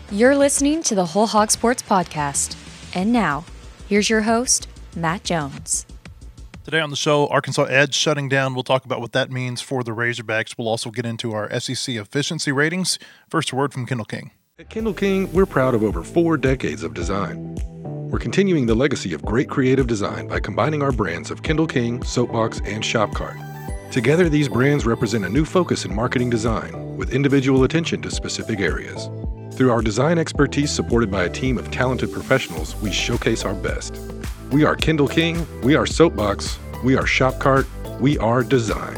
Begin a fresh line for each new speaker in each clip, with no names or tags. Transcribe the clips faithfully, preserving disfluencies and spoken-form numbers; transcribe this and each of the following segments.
You're listening to the Whole Hog Sports Podcast. And now, here's your host, Matt Jones.
Today on the show, Arkansas Edge shutting down. We'll talk about what that means for the Razorbacks. We'll also get into our S E C efficiency ratings. First, a word from Kendall King.
At Kendall King, we're proud of over four decades of design. We're continuing the legacy of great creative design by combining our brands of Kendall King, Soapbox, and Shopcart. Together, these brands represent a new focus in marketing design with individual attention to specific areas. Through our design expertise supported by a team of talented professionals, we showcase our best. We are Kendall King, we are Soapbox, we are Shopcart, we are design.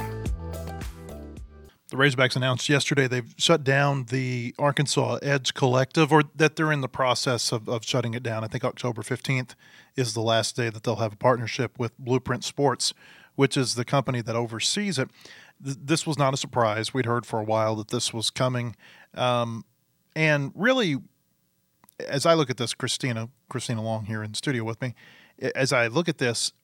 The Razorbacks announced yesterday they've shut down the Arkansas Edge Collective, or that they're in the process of, of shutting it down. I think October fifteenth is the last day that they'll have a partnership with Blueprint Sports, which is the company that oversees it. Th- this was not a surprise. We'd heard for a while that this was coming. Um, and really, as I look at this, Christina, Christina Long here in the studio with me, as I look at this,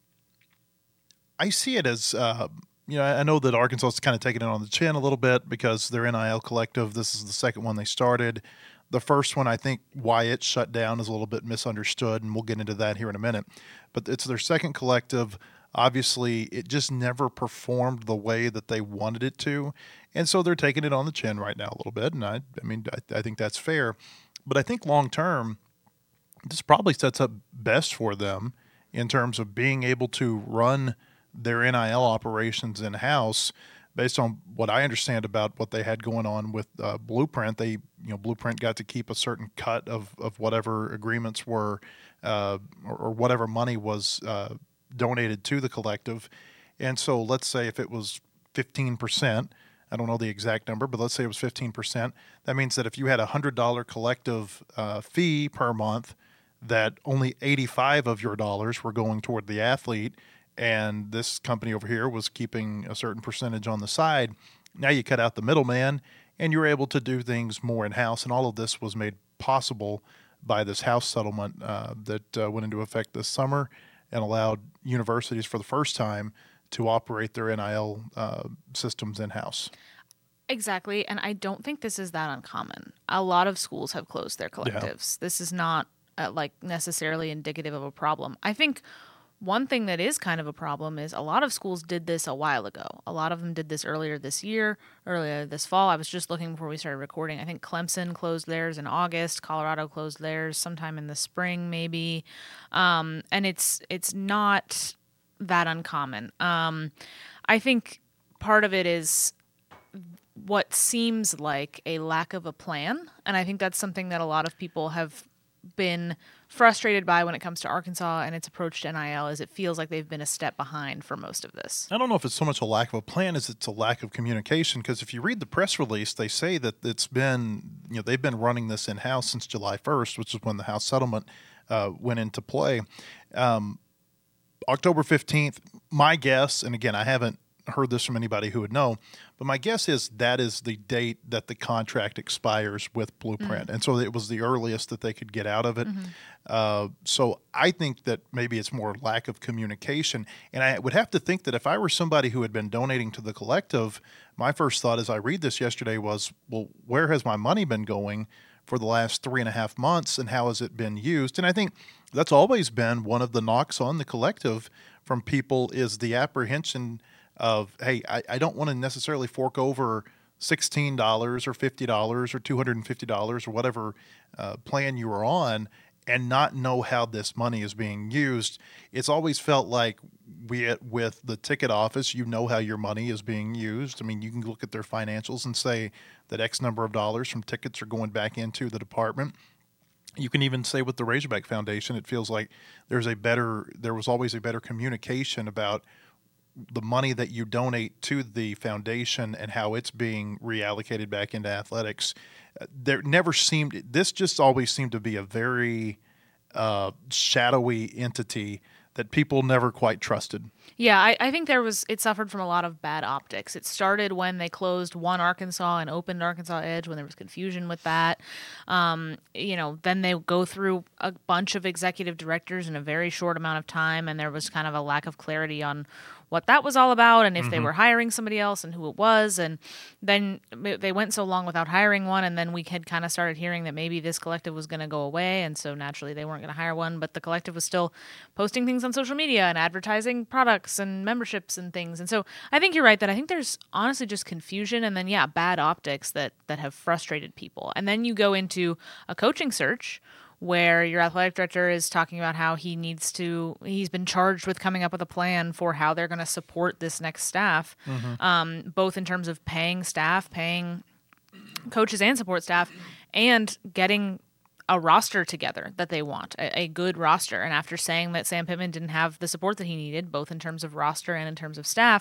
I see it as, uh, you know, I know that Arkansas is kind of taking it on the chin a little bit because their N I L collective, this is the second one they started. The first one, I think why it shut down is a little bit misunderstood, and we'll get into that here in a minute. But it's their second collective. Obviously, it just never performed the way that they wanted it to, and so they're taking it on the chin right now a little bit, and I, I mean, I, I think that's fair. But I think long-term, this probably sets up best for them in terms of being able to run their N I L operations in-house based on what I understand about what they had going on with uh, Blueprint. They, you know, Blueprint got to keep a certain cut of, of whatever agreements were uh, or, or whatever money was uh, donated to the collective. And so let's say if it was fifteen percent, I don't know the exact number, but let's say it was fifteen percent. That means that if you had a one hundred dollars collective uh, fee per month, that only eighty-five of your dollars were going toward the athlete, and this company over here was keeping a certain percentage on the side. Now you cut out the middleman, and you're able to do things more in-house, and all of this was made possible by this House settlement uh, that uh, went into effect this summer and allowed universities for the first time to operate their N I L uh, systems in-house.
Exactly, and I don't think this is that uncommon. A lot of schools have closed their collectives. Yeah. This is not uh, like necessarily indicative of a problem. I think one thing that is kind of a problem is a lot of schools did this a while ago. A lot of them did this earlier this year, earlier this fall. I was just looking before we started recording. I think Clemson closed theirs in August. Colorado closed theirs sometime in the spring, maybe. Um, and it's it's not that uncommon. Um, I think part of it is what seems like a lack of a plan. And I think that's something that a lot of people have been frustrated by when it comes to Arkansas and its approach to N I L, is it feels like they've been a step behind for most of this.
I don't know if it's so much a lack of a plan as it's a lack of communication, because if you read the press release, they say that it's been, you know, they've been running this in-house since July first, which is when the House settlement uh, went into play. Um, October fifteenth, my guess, and again, I haven't heard this from anybody who would know, but my guess is that is the date that the contract expires with Blueprint. Mm-hmm. And so it was the earliest that they could get out of it. Mm-hmm. Uh, so I think that maybe it's more lack of communication. And I would have to think that if I were somebody who had been donating to the collective, my first thought as I read this yesterday was, well, where has my money been going for the last three and a half months and how has it been used? And I think that's always been one of the knocks on the collective from people, is the apprehension of, hey, I, I don't want to necessarily fork over sixteen dollars or fifty dollars or two hundred fifty dollars or whatever uh, plan you are on and not know how this money is being used. It's always felt like we, with the ticket office, you know how your money is being used. I mean, you can look at their financials and say that X number of dollars from tickets are going back into the department. You can even say with the Razorback Foundation, it feels like there's a better, there was always a better communication about the money that you donate to the foundation and how it's being reallocated back into athletics. There never seemed, this just always seemed to be a very uh, shadowy entity that people never quite trusted.
Yeah, I, I think there was, it suffered from a lot of bad optics. It started when they closed one Arkansas and opened Arkansas Edge, when there was confusion with that. Um, you know, then they go through a bunch of executive directors in a very short amount of time, and there was kind of a lack of clarity on what that was all about and if mm-hmm. they were hiring somebody else and who it was. And then they went so long without hiring one, and then we had kind of started hearing that maybe this collective was going to go away, and so naturally they weren't going to hire one, but the collective was still posting things on social media and advertising products and memberships and things. And so I think you're right that I think there's honestly just confusion and then, yeah, bad optics that, that have frustrated people. And then you go into a coaching search where your athletic director is talking about how he needs to, he's been charged with coming up with a plan for how they're going to support this next staff, mm-hmm. um, both in terms of paying staff, paying coaches and support staff, and getting a roster together that they want, a, a good roster. And after saying that Sam Pittman didn't have the support that he needed, both in terms of roster and in terms of staff,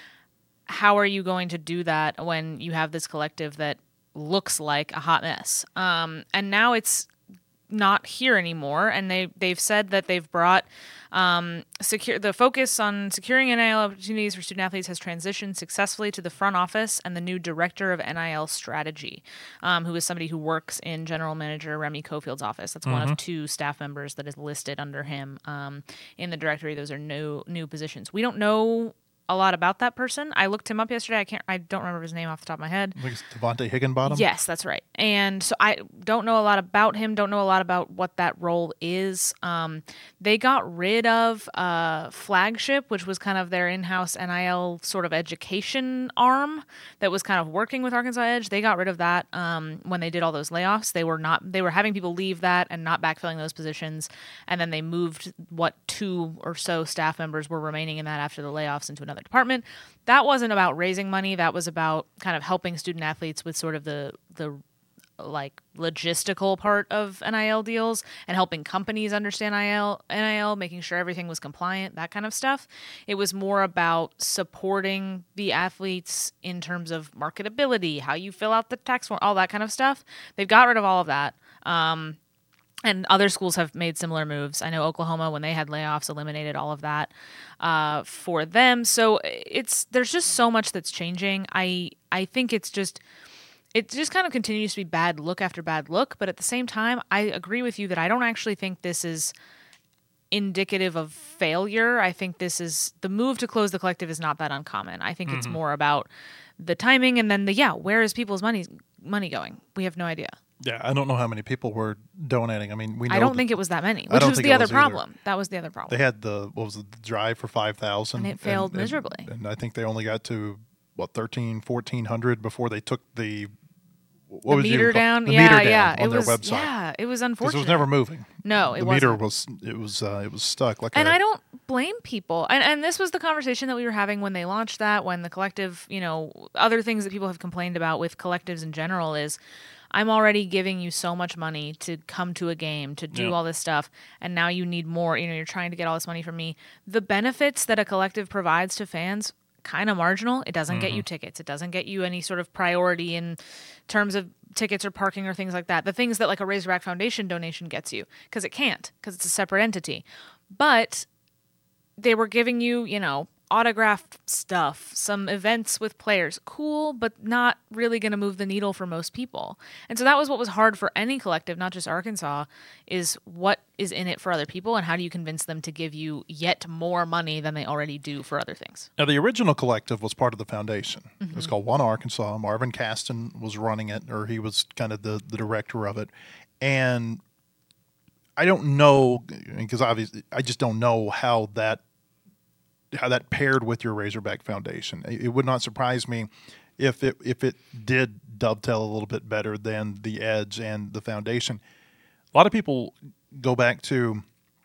how are you going to do that when you have this collective that looks like a hot mess? Um, and now it's not here anymore, and they they've said that they've brought um, secure the focus on securing N I L opportunities for student athletes has transitioned successfully to the front office and the new director of N I L strategy, um, who is somebody who works in General Manager Remy Cofield's office. That's mm-hmm. one of two staff members that is listed under him um, in the directory. Those are new new positions. We don't know a lot about that person. I looked him up yesterday. I can't. I don't remember his name off the top of my head.
I think it's Devontae Higginbottom.
Yes, that's right. And so I don't know a lot about him. Don't know a lot about what that role is. Um, they got rid of uh, Flagship, which was kind of their in-house N I L sort of education arm that was kind of working with Arkansas Edge. They got rid of that um, when they did all those layoffs. They were not. They were having people leave that and not backfilling those positions. And then they moved what two or so staff members were remaining in that after the layoffs into another department. That wasn't about raising money. That was about kind of helping student athletes with sort of the the like logistical part of N I L deals and helping companies understand N I L, N I L, making sure everything was compliant, that kind of stuff. It was more about supporting the athletes in terms of marketability, how you fill out the tax form, all that kind of stuff. They've got rid of all of that. Um, And other schools have made similar moves. I know Oklahoma, when they had layoffs, eliminated all of that uh, for them. So it's there's just so much that's changing. I I think it's just it just kind of continues to be bad look after bad look. But at the same time, I agree with you that I don't actually think this is indicative of failure. I think this is the move to close the collective is not that uncommon. I think mm-hmm. it's more about the timing and then the yeah, where is people's money money going? We have no idea.
Yeah, I don't know how many people were donating. I mean, we. Know
I don't
the,
think it was that many, which was the other problem. Either. That was the other problem.
They had the what was it, the drive for five thousand,
and it failed
and,
miserably.
And, and I think they only got to what thirteen, fourteen hundred before they took the what
the
was
meter down.
The
yeah,
meter down
yeah,
on
it
their
was,
website.
Yeah, it was unfortunate.
It was never moving.
No, it
the
wasn't.
meter was it was uh, it was stuck. Like
and
a,
I don't blame people. And and this was the conversation that we were having when they launched that. When the collective, you know, other things that people have complained about with collectives in general is, I'm already giving you so much money to come to a game, to do
yep.
all this stuff, and now you need more. You know, you're trying to get all this money from me. The benefits that a collective provides to fans, kind of marginal. It doesn't mm-hmm. get you tickets. It doesn't get you any sort of priority in terms of tickets or parking or things like that. The things that like a Razorback Foundation donation gets you, because it can't, because it's a separate entity. But they were giving you, you know, autographed stuff, some events with players. Cool, but not really going to move the needle for most people. And so that was what was hard for any collective, not just Arkansas, is what is in it for other people and how do you convince them to give you yet more money than they already do for other things.
Now, the original collective was part of the foundation.
Mm-hmm.
It was called One Arkansas. Marvin Caston was running it, or he was kind of the, the director of it. And I don't know, because obviously I just don't know how that how that paired with your Razorback Foundation. It would not surprise me if it if it did dovetail a little bit better than the Edge and the Foundation. A lot of people go back to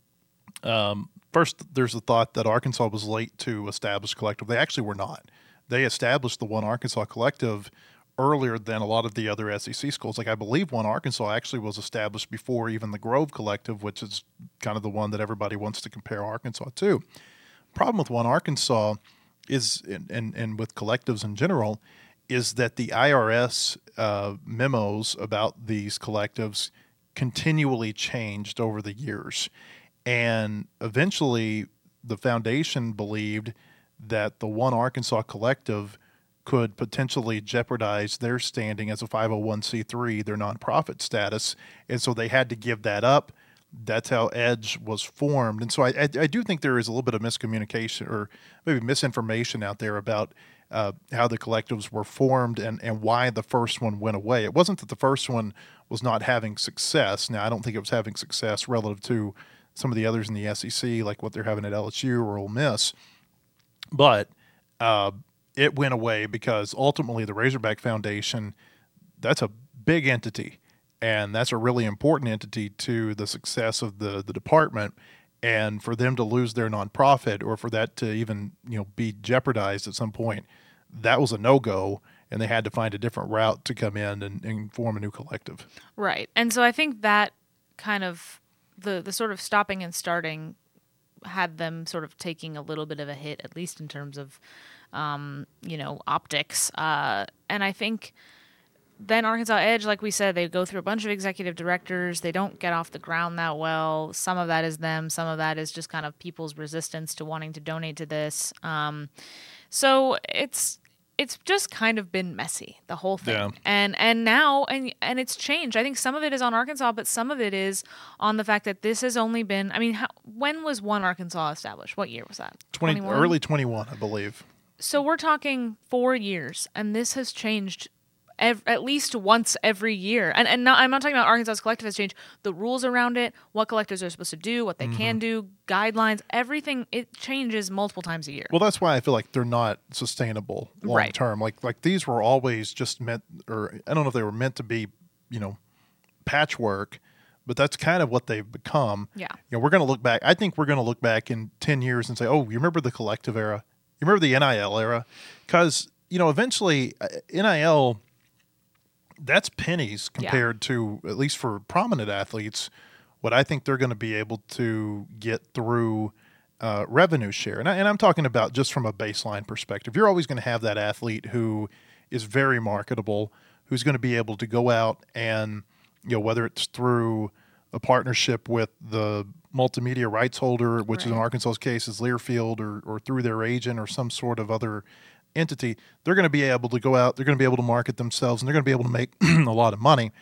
um, first. There's the thought that Arkansas was late to establish collective. They actually were not. They established the One Arkansas Collective earlier than a lot of the other S E C schools. Like I believe One Arkansas actually was established before even the Grove Collective, which is kind of the one that everybody wants to compare Arkansas to. Problem with One Arkansas is, and, and, and with collectives in general, is that the I R S uh, memos about these collectives continually changed over the years. And eventually the foundation believed that the One Arkansas Collective could potentially jeopardize their standing as a five oh one c three, their nonprofit status. And so they had to give that up. That's how Edge was formed. And so I, I, I do think there is a little bit of miscommunication or maybe misinformation out there about uh, how the collectives were formed and, and why the first one went away. It wasn't that the first one was not having success. Now, I don't think it was having success relative to some of the others in the S E C, like what they're having at L S U or Ole Miss. But uh, it went away because ultimately the Razorback Foundation, that's a big entity, and that's a really important entity to the success of the, the department. And for them to lose their nonprofit, or for that to even, you know, be jeopardized at some point, that was a no-go, and they had to find a different route to come in and, and form a new collective.
Right. And so I think that kind of the the sort of stopping and starting had them sort of taking a little bit of a hit, at least in terms of, um, you know, optics. Uh, and I think then Arkansas Edge, like we said, they go through a bunch of executive directors. They don't get off the ground that well. Some of that is them. Some of that is just kind of people's resistance to wanting to donate to this. Um, so it's it's just kind of been messy, the whole thing.
Yeah.
And and now and and it's changed. I think some of it is on Arkansas, but some of it is on the fact that this has only been. I mean, how, when was One Arkansas established? What year was that?
twenty,
twenty-one?
early twenty-one, I believe.
So we're talking four years, and this has changed. Ev- at least once every year. And and not, I'm not talking about Arkansas's collective has changed. The rules around it, what collectives are supposed to do, what they mm-hmm. can do, guidelines, everything, it changes multiple times a year.
Well, that's why I feel like they're not sustainable long
right.
term. Like like these were always just meant, or I don't know if they were meant to be, you know, patchwork, but that's kind of what they've become.
Yeah.
You know, we're going to look back. I think we're going to look back in ten years and say, oh, you remember the collective era? You remember the N I L era? Because, you know, eventually uh, N I L, that's pennies compared yeah. to, at least for prominent athletes, what I think they're going to be able to get through uh, revenue share. And, I, and I'm talking about just from a baseline perspective. You're always going to have that athlete who is very marketable, who's going to be able to go out and, you know, whether it's through a partnership with the multimedia rights holder, which right. is in Arkansas's case is Learfield, or, or through their agent or some sort of other entity, they're going to be able to go out, they're going to be able to market themselves, and they're going to be able to make a lot of money.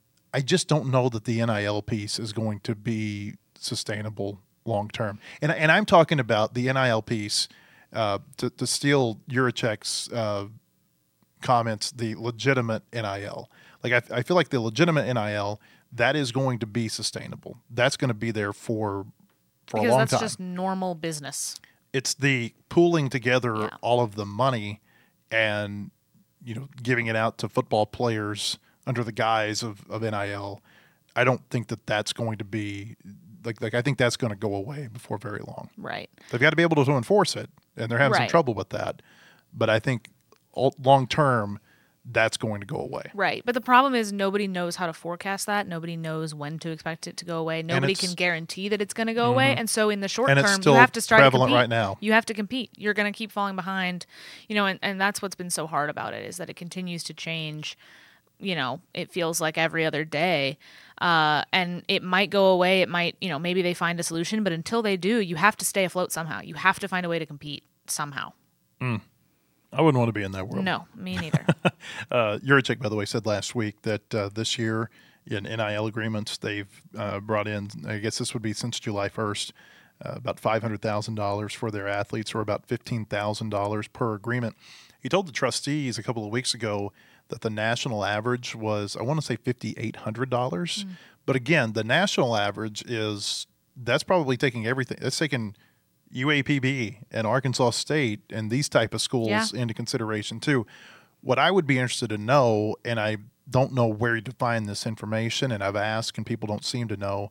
I just don't know that the N I L piece is going to be sustainable long term. And and I'm talking about the N I L piece, uh, to, to steal Yurichek's uh, comments, the legitimate N I L. Like I, I feel like the legitimate N I L, that is going to be sustainable. That's going to be there for for
because
a long
that's
time.
Just normal business.
It's the pooling together
yeah.
all of the money and, you know, giving it out to football players under the guise of, of N I L. I don't think that that's going to be like, like I think that's going to go away before very long.
Right.
They've got to be able to enforce it, and they're having
right.
some trouble with that. But I think long term, that's going to go away.
Right. But the problem is nobody knows how to forecast that. Nobody knows when to expect it to go away. Nobody can guarantee that it's going to go mm-hmm. away. And so in the short
and
term,
it's still
you have to start
prevalent
to compete.
right now.
You have to compete. You're going to keep falling behind. You know, and, and that's what's been so hard about it, is that it continues to change. You know, it feels like every other day. Uh, and it might go away. It might, you know, maybe they find a solution. But until they do, you have to stay afloat somehow. You have to find a way to compete somehow.
Mm. I wouldn't want to be in that world.
No, me neither.
uh, Yurichek, by the way, said last week that uh, this year in N I L agreements, they've uh, brought in, I guess this would be since July first, uh, about five hundred thousand dollars for their athletes, or about fifteen thousand dollars per agreement. He told the trustees a couple of weeks ago that the national average was, I want to say five thousand eight hundred dollars. Mm. But again, the national average is, that's probably taking everything. That's taking U A P B and Arkansas State and these type of schools yeah. into consideration too. What I would be interested to know, and I don't know where to find this information, and I've asked and people don't seem to know,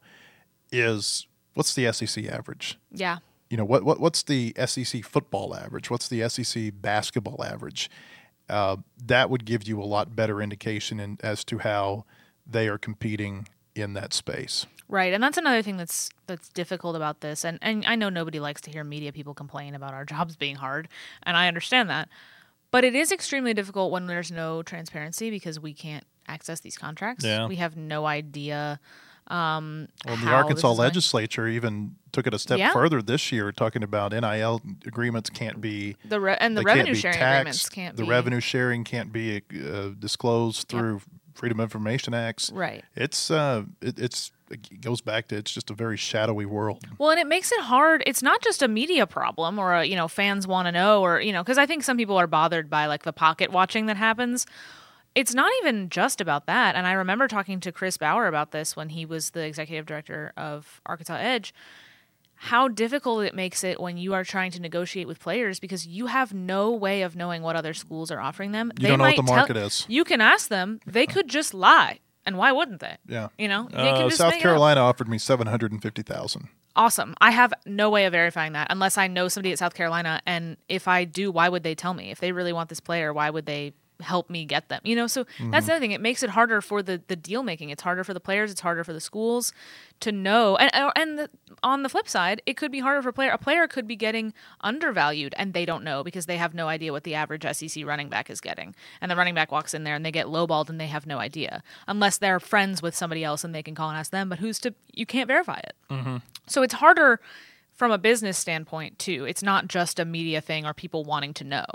is what's the S E C average?
Yeah.
You know, what, what what's the S E C football average? What's the S E C basketball average? Uh, that would give you a lot better indication in, as to how they are competing in that space.
Right, and that's another thing that's that's difficult about this. And, and I know nobody likes to hear media people complain about our jobs being hard, and I understand that. But it is extremely difficult when there's no transparency, because we can't access these contracts.
Yeah.
We have no idea um,
well,
how
the Arkansas
this is
legislature going. even took it a step
yeah.
further this year, talking about N I L agreements can't be
the re- and the revenue sharing taxed, agreements can't
the
be
the revenue sharing can't be uh, disclosed through yep. Freedom of Information Acts.
Right.
It's uh, it, it's it goes back to it's just a very shadowy world.
Well, and it makes it hard. It's not just a media problem or, a, you know, fans want to know or, you know, because I think some people are bothered by like the pocket watching that happens. It's not even just about that. And I remember talking to Chris Bauer about this when he was the executive director of Arkansas Edge, how difficult it makes it when you are trying to negotiate with players because you have no way of knowing what other schools are offering them.
You
they
don't know
might
what the market
tell,
is.
You can ask them. They could just lie. And why wouldn't they?
Yeah.
You know, they
uh,
can just
South
make it up.
Carolina offered me seven hundred fifty thousand dollars.
Awesome. I have no way of verifying that unless I know somebody at South Carolina. And if I do, why would they tell me? If they really want this player, why would they help me get them? You know, so mm-hmm. that's the other thing. It makes it harder for the, the deal making. It's harder for the players. It's harder for the schools to know. And and the, on the flip side, it could be harder for a player. A player could be getting undervalued and they don't know because they have no idea what the average S E C running back is getting. And the running back walks in there and they get lowballed and they have no idea unless they're friends with somebody else and they can call and ask them. But who's to, you can't verify it. Mm-hmm. So it's harder from a business standpoint too. It's not just a media thing or people wanting to know.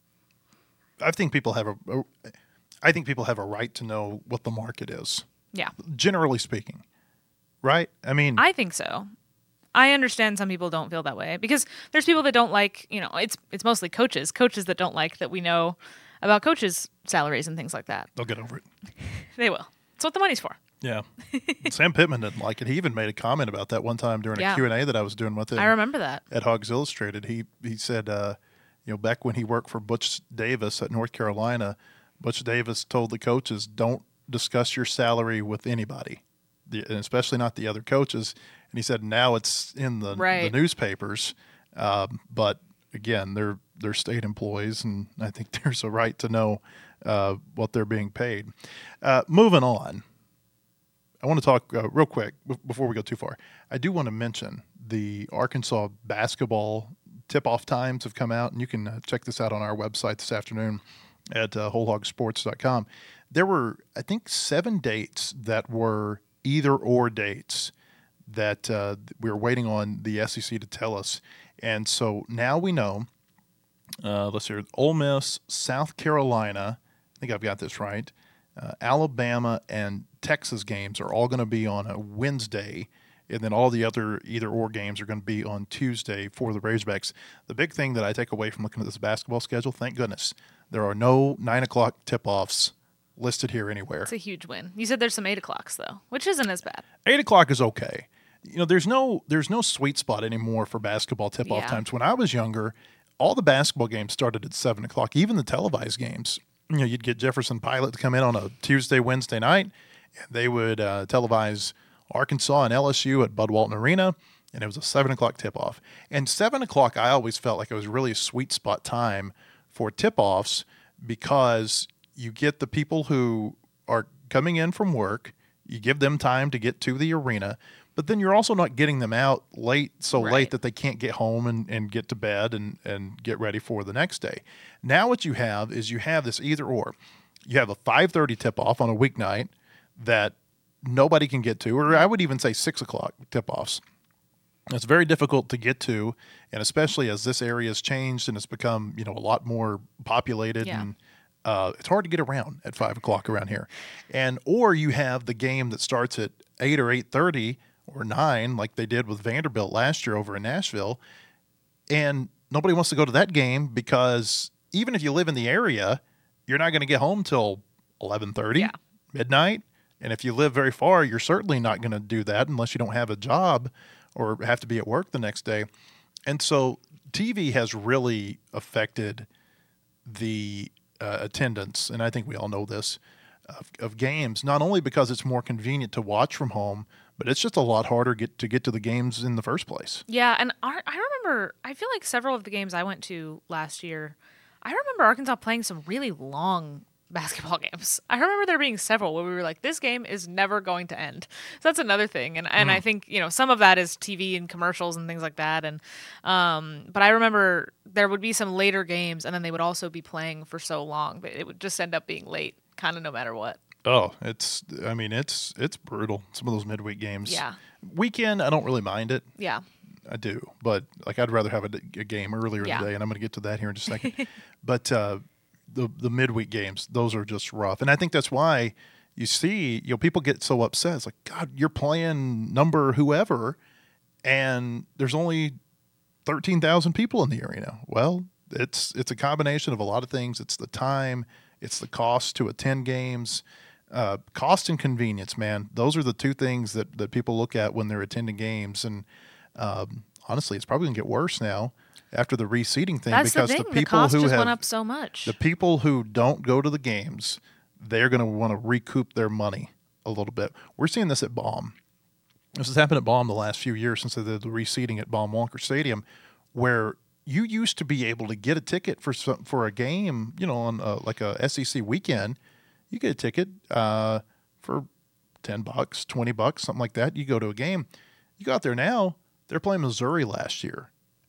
I think people have a, a, I think people have a right to know what the market is.
Yeah.
Generally speaking, right? I mean,
I think so. I understand some people don't feel that way because there's people that don't like, you know, it's it's mostly coaches, coaches that don't like that we know about coaches' salaries and things like that.
They'll get over it.
They will. That's what the money's for.
Yeah. Sam Pittman didn't like it. He even made a comment about that one time during
yeah.
a Q and A that I was doing with him.
I remember that.
At Hogs Illustrated. He he said, uh, you know, back when he worked for Butch Davis at North Carolina, Butch Davis told the coaches, don't discuss your salary with anybody, the, and especially not the other coaches. And he said now it's in the,
right.
the newspapers. Um, but, again, they're, they're state employees, and I think there's a right to know uh, what they're being paid. Uh, moving on. I want to talk uh, real quick b- before we go too far. I do want to mention the Arkansas basketball tip-off times have come out, and you can uh, check this out on our website this afternoon at uh, whole hog sports dot com. There were, I think, seven dates that were either-or dates that uh, we were waiting on the S E C to tell us. And so now we know, uh, let's see, Ole Miss, South Carolina, I think I've got this right, uh, Alabama, and Texas games are all going to be on a Wednesday, and then all the other either-or games are going to be on Tuesday for the Razorbacks. The big thing that I take away from looking at this basketball schedule, thank goodness, there are no nine o'clock tip-offs listed here anywhere.
It's a huge win. You said there's some eight o'clocks, though, which isn't as bad.
eight o'clock is okay. You know, there's no there's no sweet spot anymore for basketball tip-off
yeah.
times. When I was younger, all the basketball games started at seven o'clock, even the televised games. You know, you'd get Jefferson Pilot to come in on a Tuesday, Wednesday night, and they would uh, televise Arkansas and L S U at Bud Walton Arena, and it was a seven o'clock tip-off. And seven o'clock, I always felt like it was really a sweet spot time for tip-offs because you get the people who are coming in from work, you give them time to get to the arena, but then you're also not getting them out late, so
right.
late that they can't get home and, and get to bed and, and get ready for the next day. Now what you have is you have this either-or. You have a five thirty tip-off on a weeknight that nobody can get to, or I would even say six o'clock tip-offs. It's very difficult to get to, and especially as this area has changed and it's become, you know, a lot more populated,
yeah.
and uh, it's hard to get around at five o'clock around here. And or you have the game that starts at eight or eight thirty or nine, like they did with Vanderbilt last year over in Nashville, and nobody wants to go to that game because even if you live in the area, you're not going to get home till eleven thirty,
yeah.
midnight. And if you live very far, you're certainly not going to do that unless you don't have a job or have to be at work the next day. And so T V has really affected the uh, attendance, and I think we all know this, of, of games, not only because it's more convenient to watch from home, but it's just a lot harder get to get to the games in the first place.
Yeah, and I, I remember, I feel like several of the games I went to last year, I remember Arkansas playing some really long basketball games. I remember there being several where we were like, this game is never going to end. So that's another thing. And and mm. I think, you know, some of that is T V and commercials and things like that. And um, but I remember there would be some later games and then they would also be playing for so long that it would just end up being late, kind of no matter what.
Oh, it's, I mean, it's it's brutal. Some of those midweek games.
Yeah.
Weekend, I don't really mind it.
Yeah.
I do. But, like, I'd rather have a, a game earlier
yeah.
in the day, and I'm going to get to that here in just a second. But uh, the the midweek games, those are just rough. And I think that's why, you see, you know, people get so upset. It's like, God, you're playing number whoever, and there's only thirteen thousand people in the arena. Well, it's it's a combination of a lot of things. It's the time, it's the cost to attend games, uh, cost and convenience, man. Those are the two things that, that people look at when they're attending games. And um, honestly, it's probably going to get worse now after the reseating thing.
That's
because
the thing.
the
The,
people
cost
who
just
have,
went up so much.
the people who don't go to the games, they're going to want to recoup their money a little bit. We're seeing this at Baum. This has happened at Baum the last few years since they did the reseating at Baum Walker Stadium, where you used to be able to get a ticket for some, for a game, you know, on a, like a S E C weekend. You get a ticket uh, for ten bucks, twenty bucks, something like that. You go to a game. You go out there now, they're playing Missouri last year.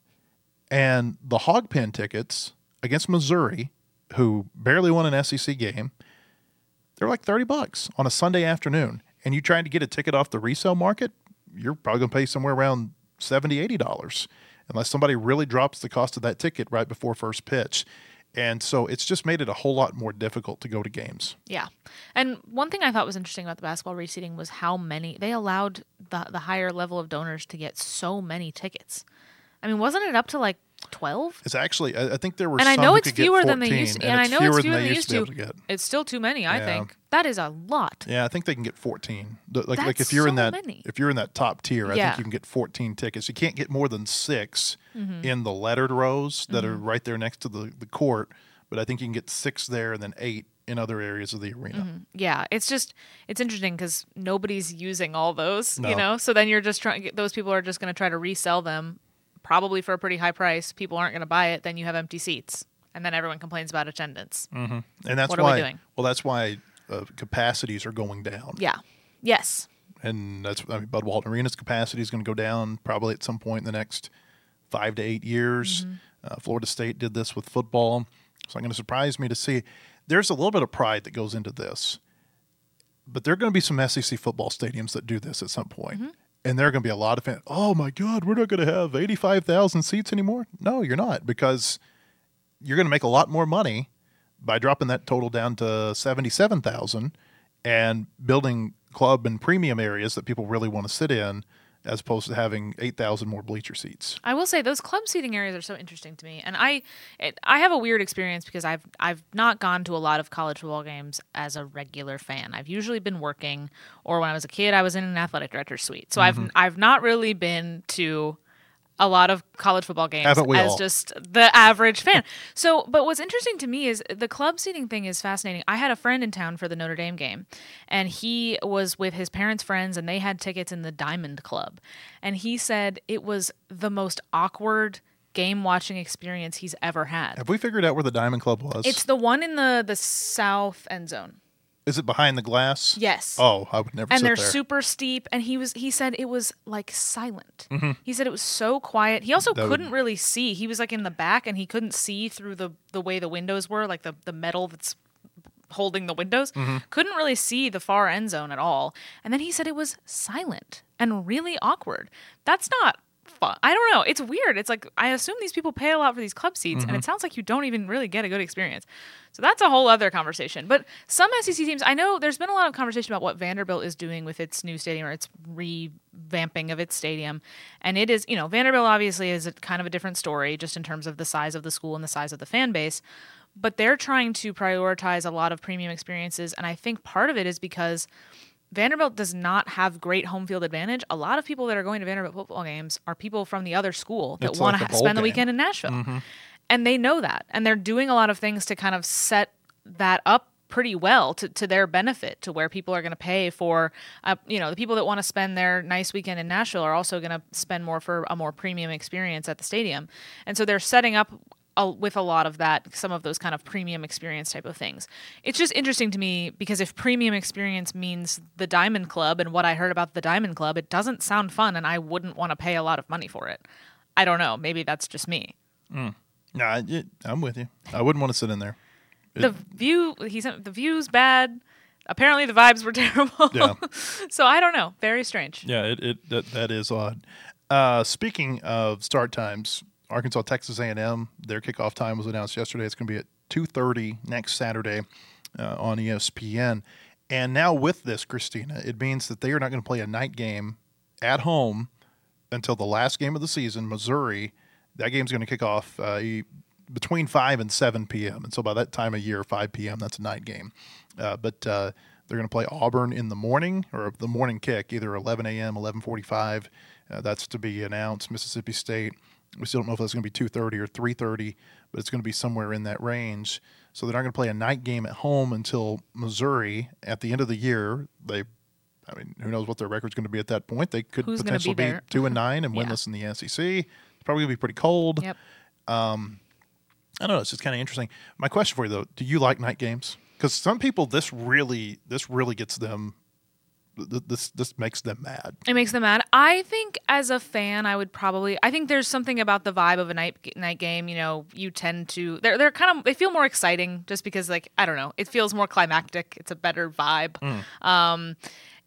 And the Hog Pen tickets against Missouri, who barely won an S E C game, they're like thirty bucks on a Sunday afternoon. And you trying to get a ticket off the resale market, you're probably going to pay somewhere around seventy dollars, eighty dollars, unless somebody really drops the cost of that ticket right before first pitch. And so it's just made it a whole lot more difficult to go to games.
Yeah. And one thing I thought was interesting about the basketball reseating was how many, they allowed the, the higher level of donors to get so many tickets. I mean, wasn't it up to like twelve?
It's actually, I, I think there were
and
some
I know
who
it's
could get
fewer
fourteen,
than they used to.
and,
And I
it's
know
fewer
it's
than
fewer than
they
they
used
used
to.
to.
be able to get.
It's still too many, I
Yeah.
think. That is a lot.
Yeah, I think they can get fourteen. The- Like, like
That's
if you're in
so
that,
many.
if you're in that top tier, I
Yeah.
think you can get fourteen tickets. You can't get more than six
Mm-hmm.
in the lettered rows that are right there next to the, the court. But I think you can get six there and then eight in other areas of the arena.
Yeah, it's just, it's interesting because nobody's using all those,
No.
you know? So then you're just trying, those people are just going to try to resell them, probably for a pretty high price. People aren't going to buy it. Then you have empty seats. And then everyone complains about attendance.
And that's
What are we
why,
doing?
well, that's why uh, capacities are going down.
Yeah. Yes.
And that's, I mean, Bud Walton Arena's capacity is going to go down probably at some point in the next five to eight years.
Mm-hmm.
Uh, Florida State did this with football. So it's going to surprise me to see. There's a little bit of pride that goes into this. But there are going to be some S E C football stadiums that do this at some point.
Mm-hmm.
And there are going to be a lot of fans. Oh, my God, we're not going to have eighty-five thousand seats anymore. No, you're not, because you're going to make a lot more money by dropping that total down to seventy-seven thousand and building club and premium areas that people really want to sit in, as opposed to having eight thousand more bleacher seats.
I will say those club seating areas are so interesting to me, and I, it, I have a weird experience because I've I've not gone to a lot of college football games as a regular fan. I've usually been working, or when I was a kid, I was in an athletic director's suite. So
Mm-hmm.
I've I've not really been to a lot of college football games
Haven't we
as
all?
just the average fan. So, but what's interesting to me is the club seating thing is fascinating. I had a friend in town for the Notre Dame game, and he was with his parents' friends, and they had tickets in the Diamond Club. And he said it was the most awkward game watching experience he's ever had.
Have we figured out where the Diamond Club was?
It's the one in the, the south end zone.
Is it behind the glass?
Yes.
Oh, I would never
And
sit
they're
there.
super steep, and he was he said it was like silent. He said it was so quiet. He also
That would-
couldn't really see. He was like in the back, and he couldn't see through the the way the windows were, like the the metal that's holding the windows. Couldn't really see the far end zone at all. And then he said it was silent and really awkward. That's not fun. I don't know. It's weird. It's like I assume these people pay a lot for these club seats, and it sounds like you don't even really get a good experience. So that's a whole other conversation. But some S E C teams, I know there's been a lot of conversation about what Vanderbilt is doing with its new stadium or its revamping of its stadium. And it is, you know, Vanderbilt obviously is a kind of a different story just in terms of the size of the school and the size of the fan base. But they're trying to prioritize a lot of premium experiences. And I think part of it is because Vanderbilt does not have great home field advantage. A lot of people that are going to Vanderbilt football games are people from the other school that
It's
want
like
to
a bowl
spend the
game.
weekend in Nashville. And they know that. And they're doing a lot of things to kind of set that up pretty well to, to their benefit, to where people are going to pay for, uh, you know, the people that want to spend their nice weekend in Nashville are also going to spend more for a more premium experience at the stadium. And so they're setting up a, with a lot of that, some of those kind of premium experience type of things. It's just interesting to me because if premium experience means the Diamond Club and what I heard about the Diamond Club, it doesn't sound fun and I wouldn't want to pay a lot of money for it. I don't know. Maybe that's just me.
No, I, I'm with you. I wouldn't want to sit in there.
The view, he said the view's bad. Apparently the vibes were terrible.
Yeah.
So I don't know. Very strange.
Yeah, it, it that, that is odd. Uh, speaking of start times, Arkansas Texas A and M, their kickoff time was announced yesterday. It's going to be at two thirty next Saturday uh, on E S P N. And now with this, Christina, it means that they are not going to play a night game at home until the last game of the season, Missouri. That game's going to kick off uh, between five and seven p.m. And so by that time of year, five p.m., that's a night game. Uh, but uh, they're going to play Auburn in the morning, or the morning kick, either eleven a.m., eleven forty-five. Uh, that's to be announced. Mississippi State. We still don't know if that's going to be two thirty or three thirty, but it's going to be somewhere in that range. So they're not going to play a night game at home until Missouri at the end of the year. They, I mean, who knows what their record's going to be at that point? They could
Who's
potentially
be,
be two and nine and
yeah.
winless in the S E C. It's probably going to be pretty cold.
Yep.
Um, I don't know. It's just kind of interesting. My question for you though: do you like night games? Because some people, this really, this really gets them. This this makes them mad.
It makes them mad. I think as a fan, I would probably. I think there's something about the vibe of a night night game. You know, you tend to. They're they're kind of. They feel more exciting just because, like, I don't know. It feels more climactic. It's a better vibe. Mm. Um,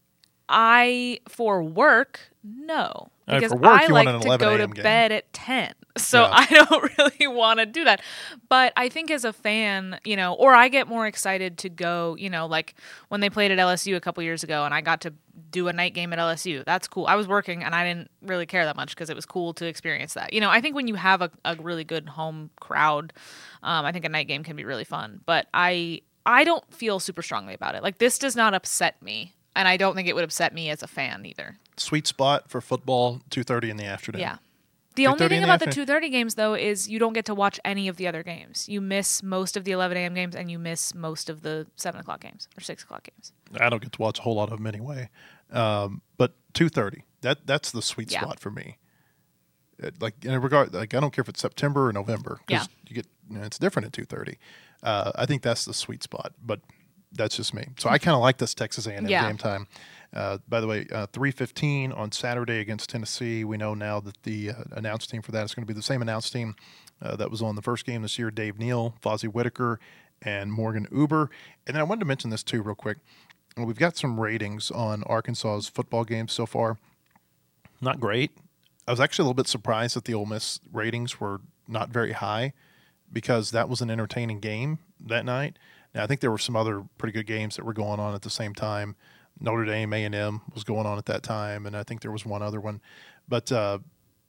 I for work no because
uh, work,
I like to go to
game.
bed at ten. So yeah. I don't really want to do that. But I think as a fan, you know, or I get more excited to go, you know, like when they played at L S U a couple years ago and I got to do a night game at L S U. That's cool. I was working and I didn't really care that much because it was cool to experience that. You know, I think when you have a, a really good home crowd, um, I think a night game can be really fun. But I I don't feel super strongly about it. Like, this does not upset me. And I don't think it would upset me as a fan either.
Sweet spot for football, two thirty in the afternoon.
Yeah. The only thing about the two thirty games, though, is you don't get to watch any of the other games. You miss most of the eleven a.m. games, and you miss most of the seven o'clock games or six o'clock games.
I don't get to watch a whole lot of them anyway. Um, but two thirty, that that's the sweet yeah. spot for me. It, like in regard, like I don't care if it's September or November, because
yeah.
you get you know, it's different at two thirty. Uh, I think that's the sweet spot, but that's just me. So I kind of like this Texas A and M
yeah.
game time. Uh, by the way, uh, three fifteen on Saturday against Tennessee. We know now that the uh, announced team for that is going to be the same announced team uh, that was on the first game this year: Dave Neal, Fozzie Whitaker, and Morgan Uber. And then I wanted to mention this too, real quick. We've got some ratings on Arkansas's football games so far. Not great. I was actually a little bit surprised that the Ole Miss ratings were not very high, because that was an entertaining game that night. Now, I think there were some other pretty good games that were going on at the same time. Notre Dame, A and M was going on at that time, and I think there was one other one. But uh,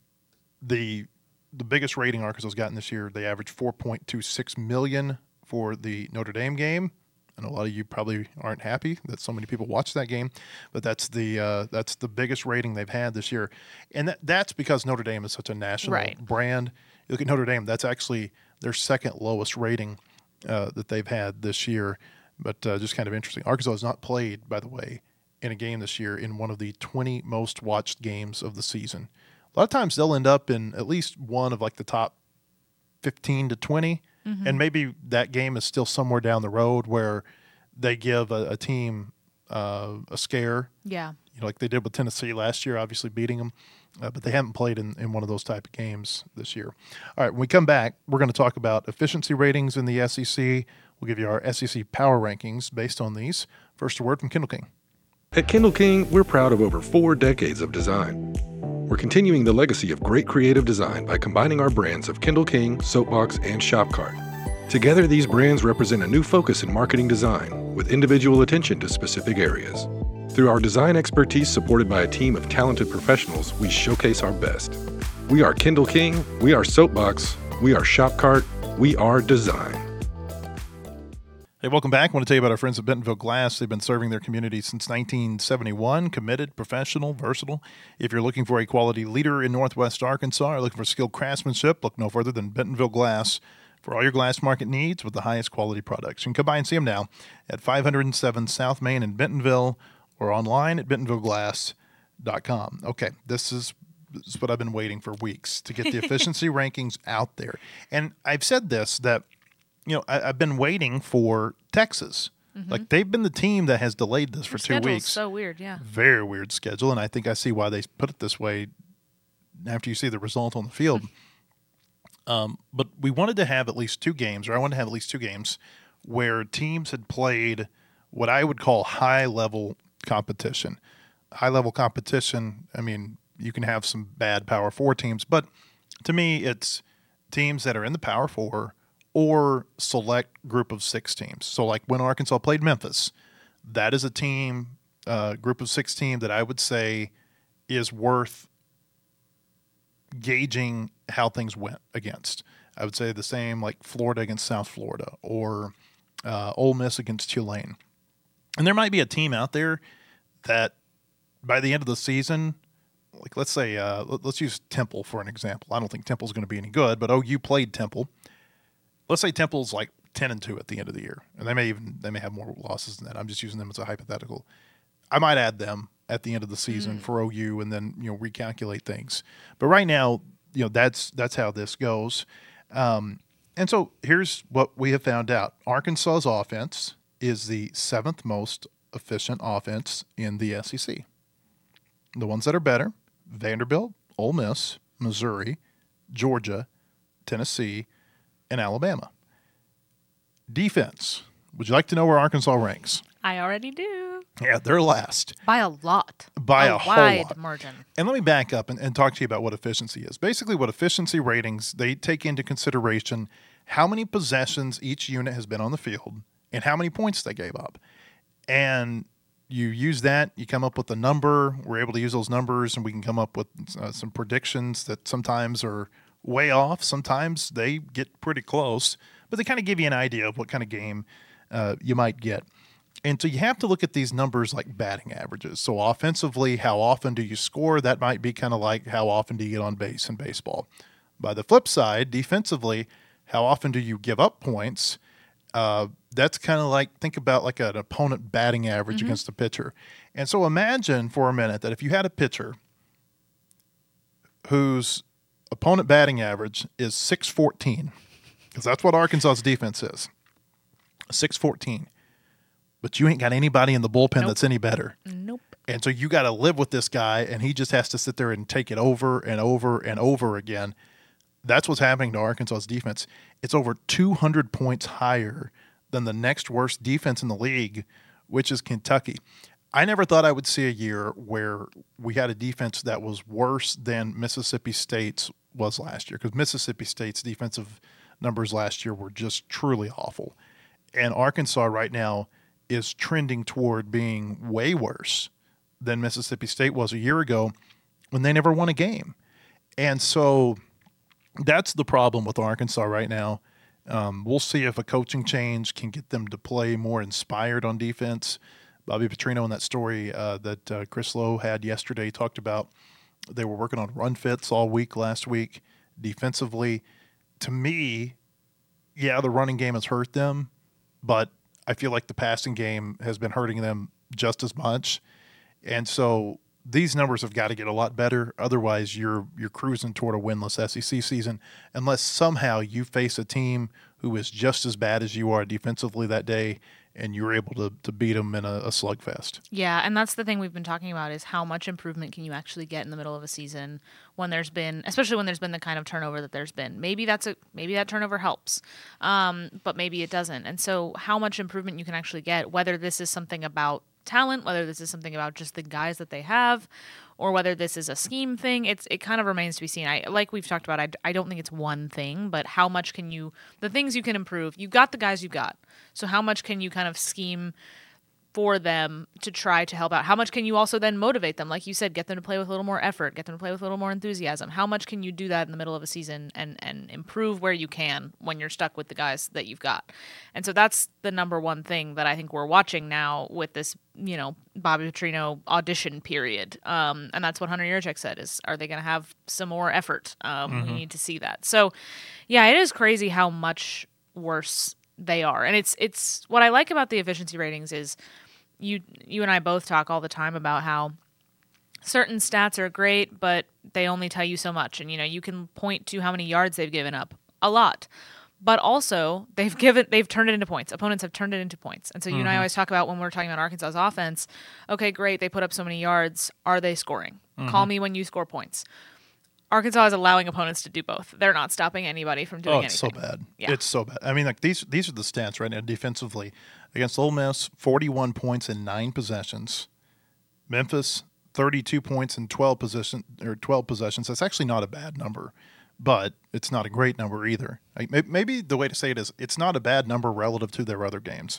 the the biggest rating Arkansas's gotten this year, they averaged four point two six million for the Notre Dame game. And a lot of you probably aren't happy that so many people watched that game, but that's the uh, that's the biggest rating they've had this year. And that, that's because Notre Dame is such a national
right.
brand. You look at Notre Dame, that's actually their second lowest rating uh, that they've had this year. But uh, just kind of interesting. Arkansas has not played, by the way, in a game this year in one of the twenty most watched games of the season. A lot of times they'll end up in at least one of like the top fifteen to twenty, mm-hmm. and maybe that game is still somewhere down the road where they give a, a team uh, a scare.
Yeah.
You know, like they did with Tennessee last year, obviously beating them, uh, but they haven't played in, in one of those type of games this year. All right, when we come back, we're going to talk about efficiency ratings in the S E C. We'll give you our S E C power rankings based on these. First, a word from Kendall King.
At Kendall King, we're proud of over four decades of design. We're continuing the legacy of great creative design by combining our brands of Kendall King, Soapbox, and Shopcart. Together, these brands represent a new focus in marketing design, with individual attention to specific areas. Through our design expertise supported by a team of talented professionals, we showcase our best. We are Kendall King, we are Soapbox, we are Shopcart, we are design.
Hey, welcome back. I want to tell you about our friends at Bentonville Glass. They've been serving their community since nineteen seventy-one. Committed, professional, versatile. If you're looking for a quality leader in Northwest Arkansas or looking for skilled craftsmanship, look no further than Bentonville Glass for all your glass market needs with the highest quality products. You can come by and see them now at five oh seven South Main in Bentonville or online at bentonville glass dot com. Okay, this is, this is what I've been waiting for weeks to get the efficiency rankings out there. And I've said this, that you know, I, I've been waiting for Texas. Mm-hmm. Like, they've been the team that has delayed this for
Their
two weeks.
So weird, yeah.
Very weird schedule, and I think I see why they put it this way after you see the result on the field. um, but we wanted to have at least two games, or I wanted to have at least two games where teams had played what I would call high-level competition. High-level competition, I mean, you can have some bad Power Four teams, but to me, it's teams that are in the Power Four or select group of six teams. So like when Arkansas played Memphis, that is a team, uh, group of six team that I would say is worth gauging how things went against. I would say the same like Florida against South Florida or uh, Ole Miss against Tulane. And there might be a team out there that by the end of the season, like let's say, uh, let's use Temple for an example. I don't think Temple's going to be any good, but O U played Temple. Let's say Temple's like ten and two at the end of the year, and they may even they may have more losses than that. I'm just using them as a hypothetical. I might add them at the end of the season mm. for O U, and then you know recalculate things. But right now, you know that's that's how this goes. Um, and so here's what we have found out: Arkansas's offense is the seventh most efficient offense in the S E C. The ones that are better: Vanderbilt, Ole Miss, Missouri, Georgia, Tennessee, and Alabama. Defense. Would you like to know where Arkansas ranks?
I already do.
Yeah, they're last.
By a lot.
By a, a whole
wide
lot.
margin.
And let me back up and, and talk to you about what efficiency is. Basically, what efficiency ratings, they take into consideration how many possessions each unit has been on the field and how many points they gave up. And you use that, you come up with a number. We're able to use those numbers, and we can come up with uh, some predictions that sometimes are way off. Sometimes they get pretty close, but they kind of give you an idea of what kind of game uh, you might get. And so you have to look at these numbers like batting averages. So offensively, how often do you score? That might be kind of like how often do you get on base in baseball. By the flip side, defensively, how often do you give up points? Uh, that's kind of like, think about like an opponent batting average mm-hmm. against a pitcher. And so imagine for a minute that if you had a pitcher whose opponent batting average is six fourteen, because that's what Arkansas's defense is, six fourteen. But you ain't got anybody in the bullpen nope. that's any better.
Nope.
And so you got to live with this guy, and he just has to sit there and take it over and over and over again. That's what's happening to Arkansas's defense. It's over two hundred points higher than the next worst defense in the league, which is Kentucky. I never thought I would see a year where we had a defense that was worse than Mississippi State's was last year, because Mississippi State's defensive numbers last year were just truly awful. And Arkansas right now is trending toward being way worse than Mississippi State was a year ago when they never won a game. And so that's the problem with Arkansas right now. Um, we'll see if a coaching change can get them to play more inspired on defense. Bobby Petrino in that story uh, that uh, Chris Lowe had yesterday talked about they were working on run fits all week last week defensively. To me, yeah, the running game has hurt them, but I feel like the passing game has been hurting them just as much. And so these numbers have got to get a lot better. Otherwise, you're you're cruising toward a winless S E C season unless somehow you face a team who is just as bad as you are defensively that day and you're able to, to beat them in a, a slugfest.
Yeah, and that's the thing we've been talking about is how much improvement can you actually get in the middle of a season when there's been, especially when there's been the kind of turnover that there's been. Maybe that's a maybe that turnover helps, um, but maybe it doesn't. And so how much improvement you can actually get, whether this is something about talent, whether this is something about just the guys that they have, or whether this is a scheme thing, it's it kind of remains to be seen. I like we've talked about, I, I don't think it's one thing, but how much can you, the things you can improve, you got the guys you got. So how much can you kind of scheme for them to try to help out? How much can you also then motivate them? Like you said, get them to play with a little more effort, get them to play with a little more enthusiasm. How much can you do that in the middle of a season and, and improve where you can when you're stuck with the guys that you've got? And so that's the number one thing that I think we're watching now with this, you know, Bobby Petrino audition period. Um, and that's what Hunter Yurachek said is, are they going to have some more effort? Um, mm-hmm. We need to see that. So, yeah, it is crazy how much worse they are. And it's it's what I like about the efficiency ratings is you you and I both talk all the time about how certain stats are great, but they only tell you so much. And, you know, you can point to how many yards they've given up, a lot. But also, they've given they've turned it into points. Opponents have turned it into points. And so you mm-hmm. and I always talk about when we're talking about Arkansas's offense, okay, great, they put up so many yards. Are they scoring? Mm-hmm. Call me when you score points. Arkansas is allowing opponents to do both. They're not stopping anybody from doing
anything. Oh, it's
anything.
so bad.
Yeah.
It's so bad. I mean, like these these are the stats right now defensively. Against Ole Miss, forty-one points in nine possessions. Memphis, thirty-two points in twelve possession or twelve possessions. That's actually not a bad number, but it's not a great number either. Like, maybe the way to say it is it's not a bad number relative to their other games.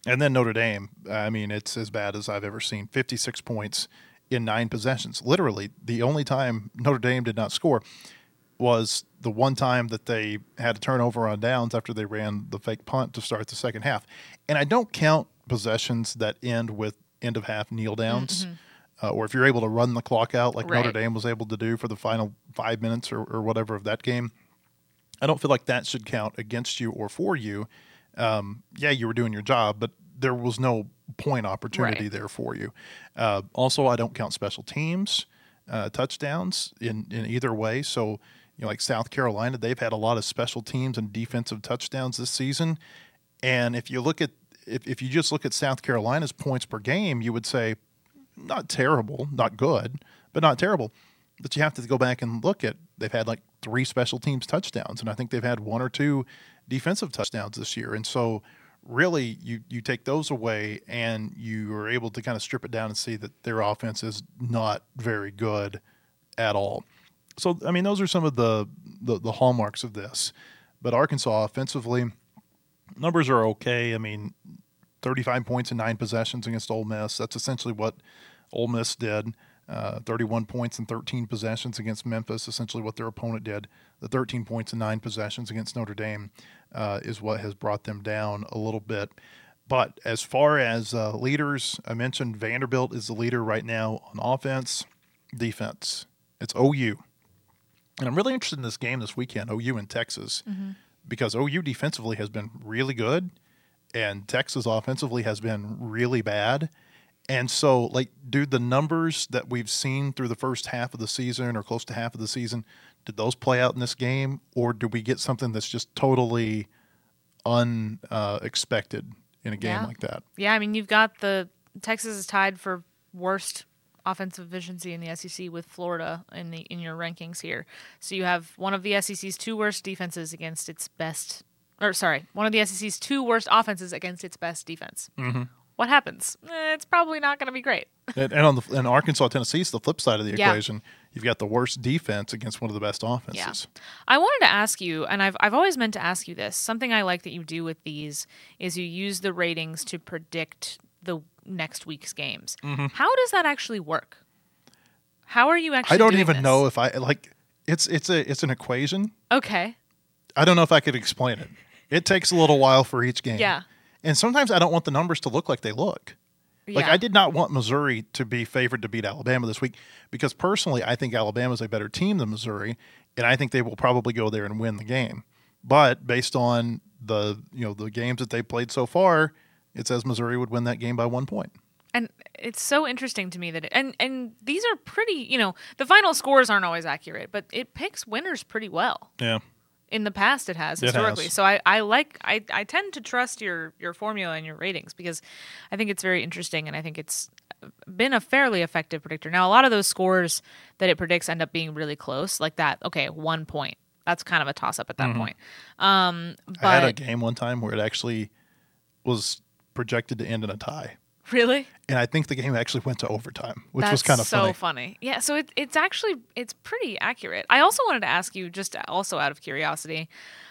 And then Notre Dame, I mean, it's as bad as I've ever seen. fifty-six points in nine possessions. Literally, the only time Notre Dame did not score was the one time that they had a turnover on downs after they ran the fake punt to start the second half. And I don't count possessions that end with end of half kneel downs, mm-hmm. uh, or if you're able to run the clock out like right. Notre Dame was able to do for the final five minutes or, or whatever of that game. I don't feel like that should count against you or for you. Um, yeah, you were doing your job, but there was no point opportunity right. there for you. Uh, also, I don't count special teams uh, touchdowns in, in either way. So, you know, like South Carolina, they've had a lot of special teams and defensive touchdowns this season. And if you look at if, if you just look at South Carolina's points per game, you would say not terrible, not good, but not terrible. But you have to go back and look at they've had like three special teams touchdowns, and I think they've had one or two defensive touchdowns this year. And so really you, you take those away and you are able to kind of strip it down and see that their offense is not very good at all. So, I mean, those are some of the, the, the hallmarks of this. But Arkansas offensively, numbers are okay. I mean, thirty-five points in nine possessions against Ole Miss. That's essentially what Ole Miss did. Uh, thirty-one points and thirteen possessions against Memphis, essentially what their opponent did. The thirteen points and nine possessions against Notre Dame uh, is what has brought them down a little bit. But as far as uh, leaders, I mentioned Vanderbilt is the leader right now on offense, defense. It's O U. And I'm really interested in this game this weekend, O U and Texas, mm-hmm. because O U defensively has been really good, and Texas offensively has been really bad. And so, like, do the numbers that we've seen through the first half of the season or close to half of the season, did those play out in this game? Or do we get something that's just totally unexpected uh, in a game
yeah.
like that?
Yeah, I mean, you've got the – Texas is tied for worst offensive efficiency in the S E C with Florida in the in your rankings here. So you have one of the S E C's two worst defenses against its best – or, sorry, one of the S E C's two worst offenses against its best defense.
Mm-hmm.
What happens? Eh, it's probably not going to be great.
and, and on the and Arkansas, Tennessee is the flip side of the
yeah.
equation. You've got the worst defense against one of the best offenses.
Yeah. I wanted to ask you, and I've I've always meant to ask you this. Something I like that you do with these is you use the ratings to predict the next week's games. Mm-hmm. How does that actually work? How are you actually?
I don't
doing
even
this?
know if I like. It's it's a it's an equation.
Okay.
I don't know if I could explain it. It takes a little while for each game.
Yeah.
And sometimes I don't want the numbers to look like they look.
Yeah.
Like, I did not want Missouri to be favored to beat Alabama this week because, personally, I think Alabama is a better team than Missouri, and I think they will probably go there and win the game. But based on the you know the games that they played so far, it says Missouri would win that game by one point.
And it's so interesting to me that it, and and these are pretty, you know, the final scores aren't always accurate, but it picks winners pretty well.
Yeah.
In the past, it has
it
historically.
Has.
So I, I like I, I tend to trust your your formula and your ratings because I think it's very interesting and I think it's been a fairly effective predictor. Now, a lot of those scores that it predicts end up being really close, like that. Okay, one point. That's kind of a toss up at that mm-hmm. point. Um, but,
I had a game one time where it actually was projected to end in a tie.
Really?
And I think the game actually went to overtime, which
That's
was kind of
so
funny.
funny. Yeah, so it, it's actually it's pretty accurate. I also wanted to ask you, just also out of curiosity,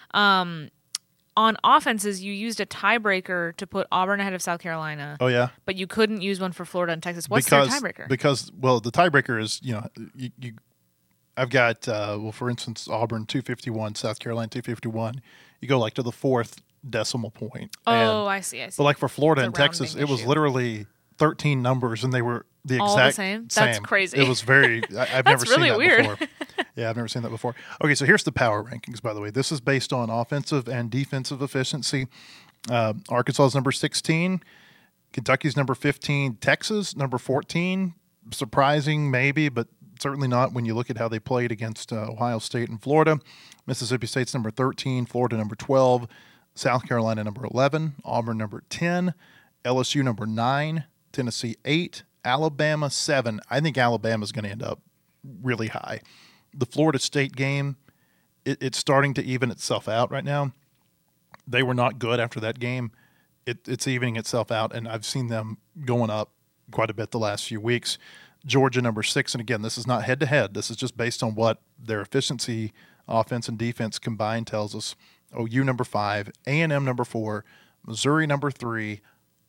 um, on offenses, you used a tiebreaker to put Auburn ahead of South Carolina.
Oh, yeah?
But you couldn't use one for Florida and Texas. What's
because,
their tiebreaker?
Because, well, the tiebreaker is, you know, you, you I've got, uh, well, for instance, Auburn two fifty-one, South Carolina two fifty-one. You go, like, to the fourth decimal point.
Oh,
and,
I see, I see.
But, like, for Florida
it's
and Texas, it was
issue.
literally thirteen numbers, and they were the exact
All the same? That's crazy.
It was very I, I've never
really
seen that
weird.
before. Yeah, I've never seen that before. Okay, so here's the power rankings, by the way. This is based on offensive and defensive efficiency. Uh, Arkansas is number sixteen. Kentucky's number fifteen. Texas, number fourteen. Surprising, maybe, but certainly not when you look at how they played against uh, Ohio State and Florida. Mississippi State's number thirteen. Florida, number twelve. South Carolina, number eleven. Auburn, number ten. L S U, number nine. Tennessee, eight. Alabama, seven. I think Alabama's going to end up really high. The Florida State game, it, it's starting to even itself out right now. They were not good after that game. It, it's evening itself out, and I've seen them going up quite a bit the last few weeks. Georgia, number six. And, again, this is not head-to-head. This is just based on what their efficiency, offense and defense combined tells us. O U, number five. A and M, number four. Missouri, number three.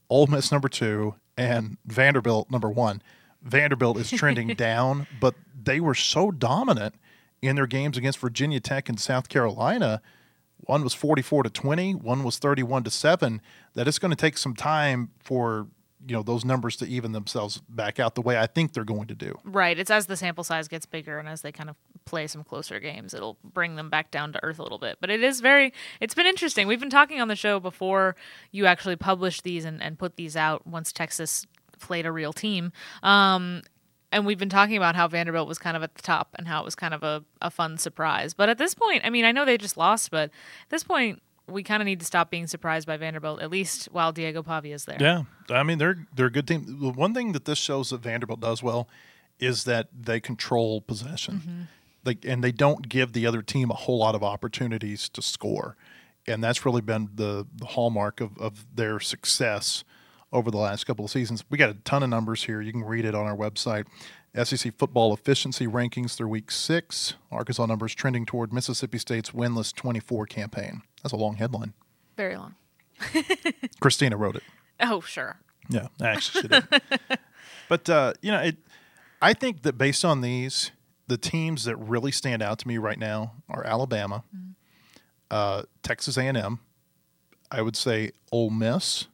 Ole Miss number two, and Vanderbilt number one. Vanderbilt is trending down, but they were so dominant in their games against Virginia Tech and South Carolina. One was forty-four to twenty, one was thirty-one to seven, that it's going to take some time for, you know, those numbers to even themselves back out the way I think they're going to do.
Right. It's as the sample size gets bigger and as they kind of play some closer games, it'll bring them back down to earth a little bit. But it is very, it's been interesting. We've been talking on the show before you actually published these and, and put these out once Texas played a real team. Um, and we've been talking about how Vanderbilt was kind of at the top and how it was kind of a, a fun surprise. But at this point, I mean, I know they just lost, but at this point, we kind of need to stop being surprised by Vanderbilt, at least while Diego Pavia is there.
Yeah. I mean, they're they're a good team. The one thing that this shows that Vanderbilt does well is that they control possession. Mm-hmm. Like, and they don't give the other team a whole lot of opportunities to score. And that's really been the, the hallmark of, of their success over the last couple of seasons. We got a ton of numbers here. You can read it on our website. S E C football efficiency rankings through week six. Arkansas numbers trending toward Mississippi State's winless twenty-four campaign. That's a long headline.
Very long.
Christina wrote it.
Oh, sure.
Yeah, actually she did. But, uh, you know, it. I think that based on these, the teams that really stand out to me right now are Alabama, mm-hmm. uh, Texas A and M, I would say Ole Miss,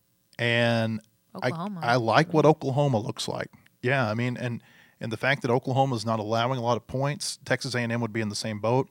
and
Oklahoma.
I, I like what Oklahoma looks like. Yeah, I mean, and and the fact that Oklahoma is not allowing a lot of points, Texas A and M would be in the same boat.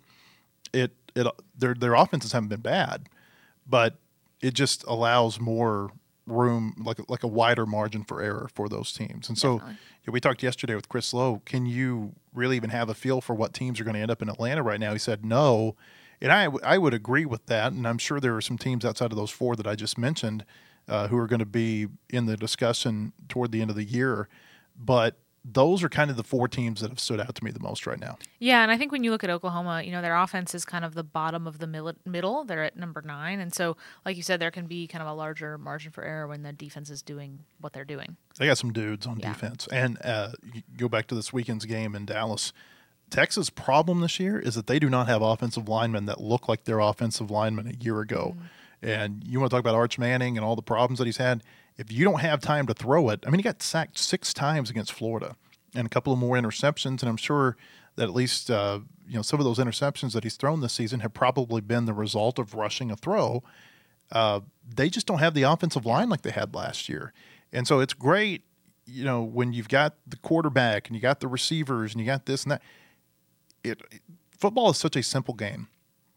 It it their their offenses haven't been bad, but it just allows more room, like like a wider margin for error for those teams. And so yeah, we talked yesterday with Chris Lowe. Can you really even have a feel for what teams are going to end up in Atlanta right now? He said no, and I I would agree with that. And I'm sure there are some teams outside of those four that I just mentioned uh, who are going to be in the discussion toward the end of the year. But those are kind of the four teams that have stood out to me the most right now.
Yeah, and I think when you look at Oklahoma, you know, their offense is kind of the bottom of the middle. They're at number nine. And so, like you said, there can be kind of a larger margin for error when the defense is doing what they're doing.
They got some dudes on yeah. defense. And uh, you go back to this weekend's game in Dallas. Texas' problem this year is that they do not have offensive linemen that look like their offensive linemen a year ago. Mm. And you want to talk about Arch Manning and all the problems that he's had. If you don't have time to throw it, I mean, he got sacked six times against Florida and a couple of more interceptions. And I'm sure that at least, uh, you know, some of those interceptions that he's thrown this season have probably been the result of rushing a throw. Uh, they just don't have the offensive line like they had last year. And so it's great, you know, when you've got the quarterback and you got the receivers and you got this and that. It, it football is such a simple game.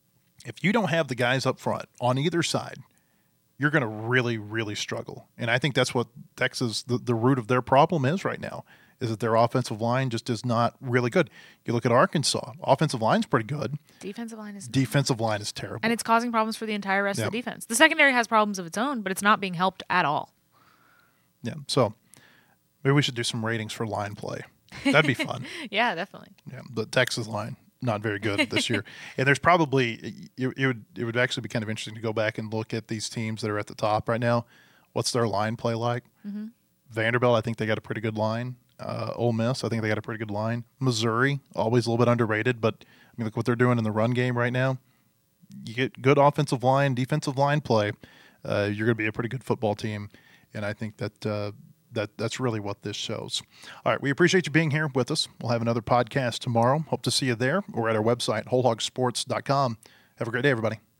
If you don't have the guys up front on either side, you're going to really, really struggle. And I think that's what Texas, the, the root of their problem is right now, is that their offensive line just is not really good. You look at Arkansas, offensive line's pretty good.
Defensive line is
Defensive line is terrible.
And it's causing problems for the entire rest
yep.
of the defense. The secondary has problems of its own, but it's not being helped at all.
Yeah, so maybe we should do some ratings for line play. That'd be fun.
Yeah, definitely.
Yeah, the Texas line. Not very good this year. And there's probably it, it would it would actually be kind of interesting to go back and look at these teams that are at the top right now. What's their line play like? Mm-hmm. Vanderbilt, I think they got a pretty good line. Uh, Ole Miss, I think they got a pretty good line. Missouri, always a little bit underrated, but I mean, look what they're doing in the run game right now. You get good offensive line, defensive line play. Uh, you're going to be a pretty good football team, and I think that. Uh, That that's really what this shows. All right, we appreciate you being here with us. We'll have another podcast tomorrow. Hope to see you there or at our website, whole hog sports dot com. Have a great day, everybody.